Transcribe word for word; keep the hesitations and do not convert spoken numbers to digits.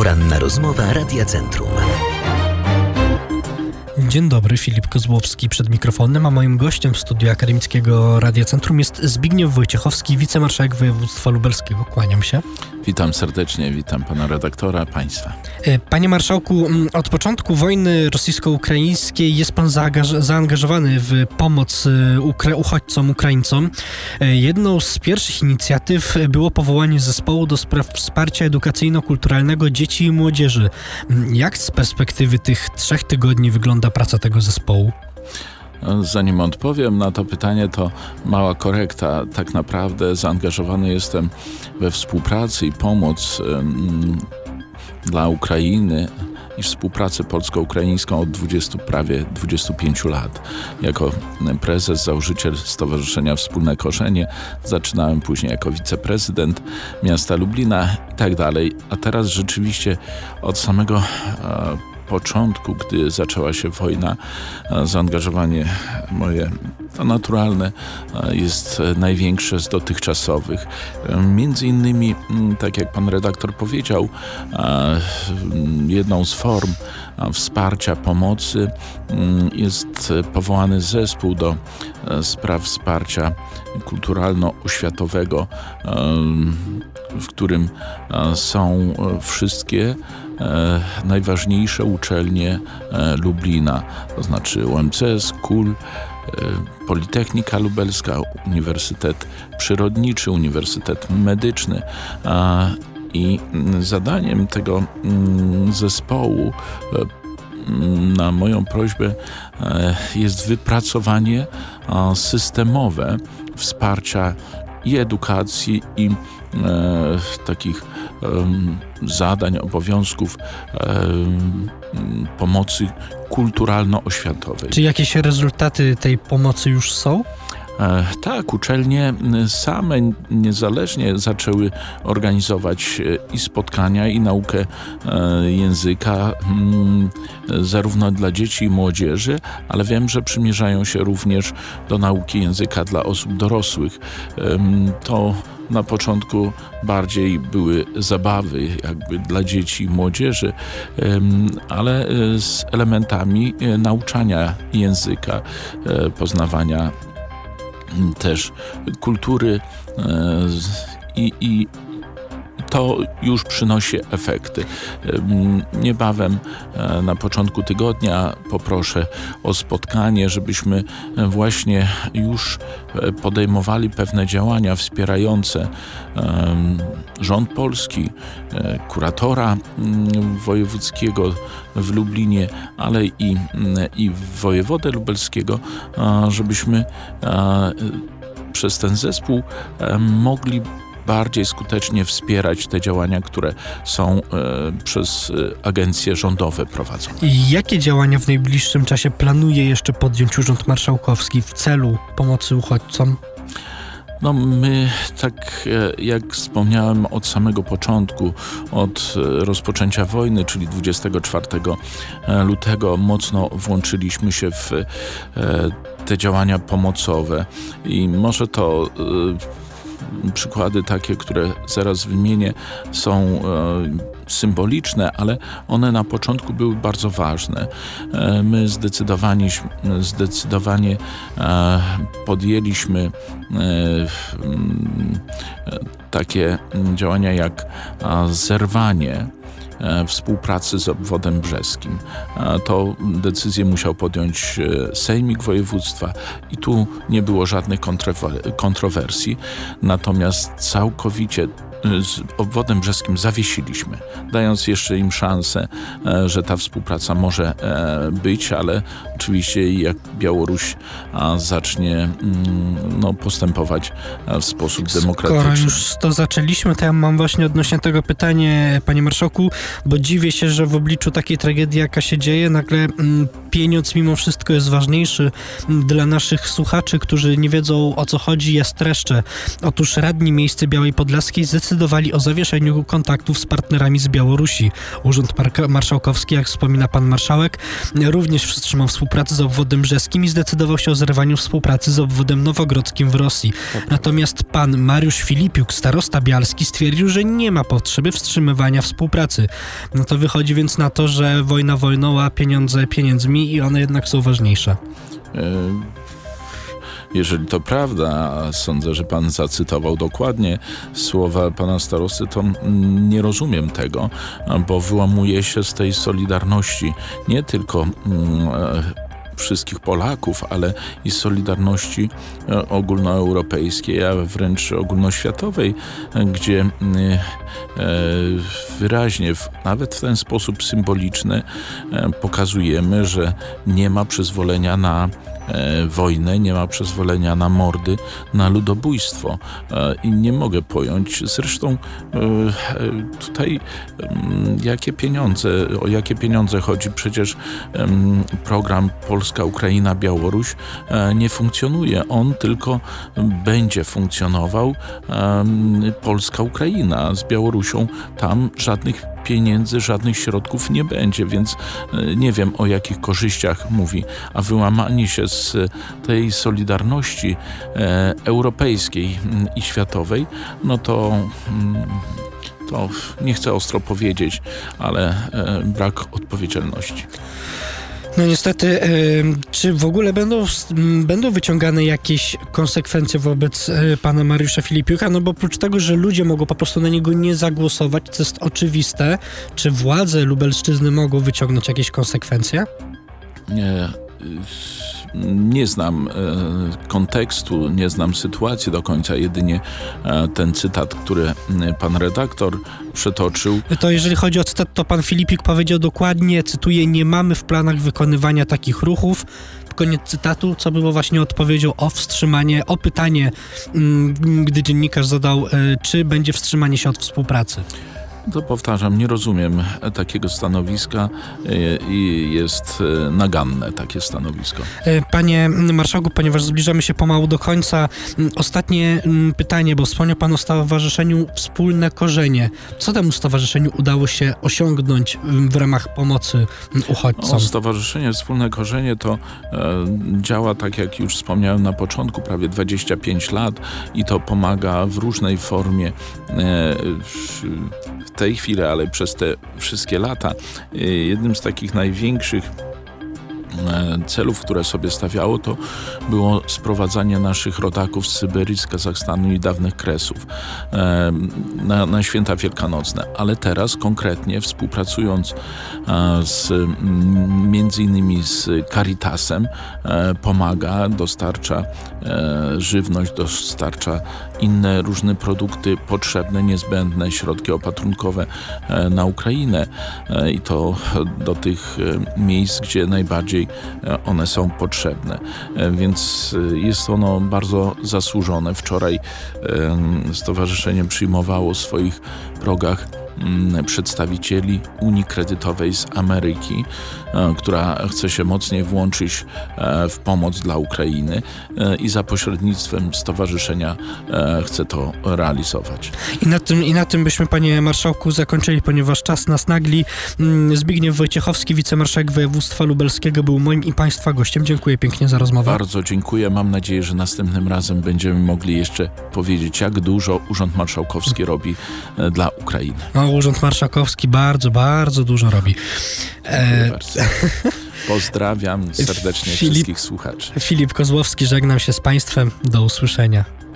Poranna rozmowa Radia Centrum. Dzień dobry, Filip Kozłowski przed mikrofonem, a moim gościem w studiu akademickiego Radia Centrum jest Zbigniew Wojciechowski, wicemarszałek województwa lubelskiego. Kłaniam się. Witam serdecznie, witam pana redaktora, państwa. Panie marszałku, od początku wojny rosyjsko-ukraińskiej jest pan zaangaż- zaangażowany w pomoc ukra- uchodźcom, Ukraińcom. Jedną z pierwszych inicjatyw było powołanie zespołu do spraw wsparcia edukacyjno-kulturalnego dzieci i młodzieży. Jak z perspektywy tych trzech tygodni wygląda praca tego zespołu? Zanim odpowiem na to pytanie, to mała korekta. Tak naprawdę zaangażowany jestem we współpracę i pomoc um, dla Ukrainy i współpracę polsko-ukraińską od dwudziestu, prawie dwudziestu pięciu lat. Jako prezes, założyciel Stowarzyszenia Wspólne Korzenie. Zaczynałem później jako wiceprezydent miasta Lublina i tak dalej. A teraz rzeczywiście od samego e, początku, gdy zaczęła się wojna, zaangażowanie moje to naturalne jest największe z dotychczasowych. Między innymi, tak jak pan redaktor powiedział, jedną z form wsparcia, pomocy jest powołany zespół do spraw wsparcia kulturalno-oświatowego, w którym są wszystkie najważniejsze uczelnie Lublina, to znaczy U M C S, K U L, Politechnika Lubelska, Uniwersytet Przyrodniczy, Uniwersytet Medyczny. I zadaniem tego zespołu na moją prośbę jest wypracowanie systemowe wsparcia i edukacji, i e, takich e, zadań, obowiązków e, pomocy kulturalno-oświatowej. Czy jakieś rezultaty tej pomocy już są? E, tak, uczelnie same niezależnie zaczęły organizować i spotkania, i naukę e, języka m, zarówno dla dzieci i młodzieży, ale wiem, że przymierzają się również do nauki języka dla osób dorosłych. E, to na początku bardziej były zabawy jakby dla dzieci i młodzieży, ale z elementami nauczania języka, poznawania też kultury i, i to już przynosi efekty. Niebawem na początku tygodnia poproszę o spotkanie, żebyśmy właśnie już podejmowali pewne działania wspierające rząd polski, kuratora wojewódzkiego w Lublinie, ale i, i wojewodę lubelskiego, żebyśmy przez ten zespół mogli bardziej skutecznie wspierać te działania, które są e, przez e, agencje rządowe prowadzone. I jakie działania w najbliższym czasie planuje jeszcze podjąć Urząd Marszałkowski w celu pomocy uchodźcom? No my, tak jak wspomniałem od samego początku, od rozpoczęcia wojny, czyli dwudziestego czwartego lutego, mocno włączyliśmy się w e, te działania pomocowe i może to e, przykłady takie, które zaraz wymienię, są e, symboliczne, ale one na początku były bardzo ważne. E, my zdecydowanie, zdecydowanie e, podjęliśmy e, e, takie działania jak e, zerwanie współpracy z obwodem brzeskim. To decyzję musiał podjąć Sejmik Województwa i tu nie było żadnych kontrowersji. Natomiast całkowicie z obwodem brzeskim zawiesiliśmy, dając jeszcze im szansę, że ta współpraca może być, ale oczywiście jak Białoruś zacznie no, postępować w sposób demokratyczny. Skoro już to zaczęliśmy, to ja mam właśnie odnośnie tego pytanie, panie marszałku, bo dziwię się, że w obliczu takiej tragedii, jaka się dzieje, nagle pieniądz mimo wszystko jest ważniejszy. Dla naszych słuchaczy, którzy nie wiedzą, o co chodzi, ja streszczę. Otóż radni miejscy Białej Podlaskiej zdecydowanie zdecydowali o zawieszeniu kontaktów z partnerami z Białorusi. Urząd Marszałkowski, jak wspomina pan marszałek, również wstrzymał współpracę z obwodem brzeskim i zdecydował się o zerwaniu współpracy z obwodem nowogrodzkim w Rosji. Natomiast pan Mariusz Filipiuk, starosta bialski, stwierdził, że nie ma potrzeby wstrzymywania współpracy. No to wychodzi więc na to, że wojna wojną, a pieniądze pieniędzmi i one jednak są ważniejsze. Jeżeli to prawda, a sądzę, że pan zacytował dokładnie słowa pana starosty, to nie rozumiem tego, bo wyłamuje się z tej solidarności nie tylko wszystkich Polaków, ale i solidarności ogólnoeuropejskiej, a wręcz ogólnoświatowej, gdzie wyraźnie, nawet w ten sposób symboliczny, pokazujemy, że nie ma przyzwolenia na wojnę, nie ma przyzwolenia na mordy, na ludobójstwo. I nie mogę pojąć, zresztą tutaj jakie pieniądze, o jakie pieniądze chodzi? Przecież program Polska, Ukraina, Białoruś nie funkcjonuje. On tylko będzie funkcjonował Polska, Ukraina. Z Białorusią tam żadnych pieniędzy, żadnych środków nie będzie, więc nie wiem, o jakich korzyściach mówi. A wyłamanie się z tej solidarności e, europejskiej i światowej, no to, to nie chcę ostro powiedzieć, ale e, brak odpowiedzialności. No niestety, czy w ogóle będą, będą wyciągane jakieś konsekwencje wobec pana Mariusza Filipiuka? No bo oprócz tego, że ludzie mogą po prostu na niego nie zagłosować, co jest oczywiste, czy władze Lubelszczyzny mogą wyciągnąć jakieś konsekwencje? Nie. Nie znam e, kontekstu, nie znam sytuacji do końca, jedynie e, ten cytat, który pan redaktor przytoczył. To jeżeli chodzi o cytat, to pan Filipik powiedział dokładnie, cytuję, nie mamy w planach wykonywania takich ruchów. Koniec cytatu, co było właśnie odpowiedzią o wstrzymanie, o pytanie, m, gdy dziennikarz zadał, e, czy będzie wstrzymanie się od współpracy. To powtarzam, nie rozumiem takiego stanowiska i jest naganne takie stanowisko. Panie marszałku, ponieważ zbliżamy się pomału do końca, ostatnie pytanie, bo wspomniał pan o Stowarzyszeniu Wspólne Korzenie. Co temu stowarzyszeniu udało się osiągnąć w ramach pomocy uchodźcom? O, Stowarzyszenie Wspólne Korzenie to e, działa, tak jak już wspomniałem na początku, prawie dwadzieścia pięć lat i to pomaga w różnej formie e, w, w tej chwili, ale przez te wszystkie lata. Jednym z takich największych celów, które sobie stawiało, to było sprowadzanie naszych rodaków z Syberii, z Kazachstanu i dawnych Kresów na, na święta wielkanocne. Ale teraz konkretnie współpracując z, między innymi z Caritasem, pomaga, dostarcza żywność, dostarcza inne różne produkty potrzebne, niezbędne, środki opatrunkowe na Ukrainę i to do tych miejsc, gdzie najbardziej one są potrzebne. Więc jest ono bardzo zasłużone. Wczoraj stowarzyszenie przyjmowało w swoich progach przedstawicieli Unii Kredytowej z Ameryki, która chce się mocniej włączyć w pomoc dla Ukrainy i za pośrednictwem stowarzyszenia chce to realizować. I na tym, i na tym byśmy, panie marszałku, zakończyli, ponieważ czas nas nagli. Zbigniew Wojciechowski, wicemarszałek województwa lubelskiego, był moim i państwa gościem. Dziękuję pięknie za rozmowę. Bardzo dziękuję. Mam nadzieję, że następnym razem będziemy mogli jeszcze powiedzieć, jak dużo Urząd Marszałkowski robi dla Ukrainy. No, Urząd Marszałkowski bardzo, bardzo dużo robi. E... Bardzo. Pozdrawiam serdecznie Filip, wszystkich słuchaczy. Filip Kozłowski, żegnam się z państwem. Do usłyszenia.